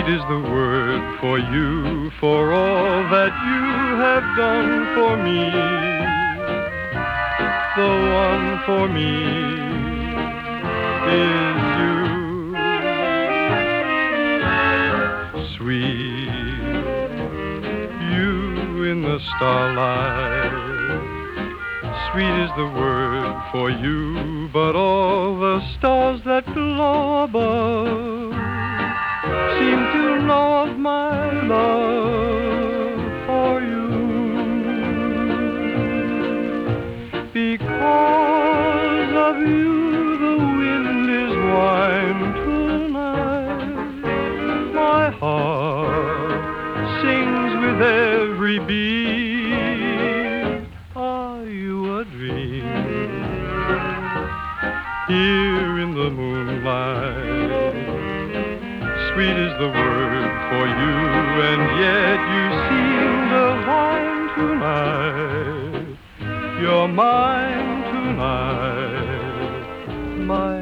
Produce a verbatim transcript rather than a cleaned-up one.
Sweet is the word for you, for all that you have done for me. The one for me is you. Sweet, you in the starlight. Sweet is the word for you, but all the stars that glow above seem to know of my love for you. Because of you, the wind is wine tonight. My heart sings with every beat. Are you a dream? Here in the moonlight, sweet is the word for you, and yet you seem divine tonight. You're mine tonight, my